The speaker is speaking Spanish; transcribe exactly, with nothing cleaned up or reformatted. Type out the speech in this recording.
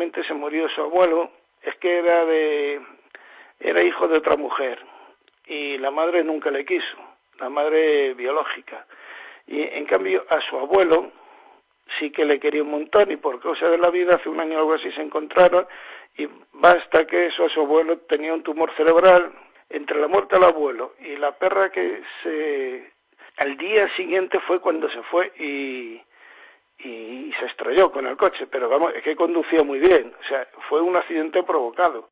desgraciadamente se murió su abuelo, es que era de era hijo de otra mujer y la madre nunca le quiso, la madre biológica. Y en cambio a su abuelo sí que le quería un montón y por causa de la vida hace un año o algo así se encontraron y basta que eso, a su abuelo tenía un tumor cerebral. Entre la muerte del abuelo y la perra que se... al día siguiente fue cuando se fue y, y se estrelló con el coche, pero vamos, es que conducía muy bien, o sea, fue un accidente provocado.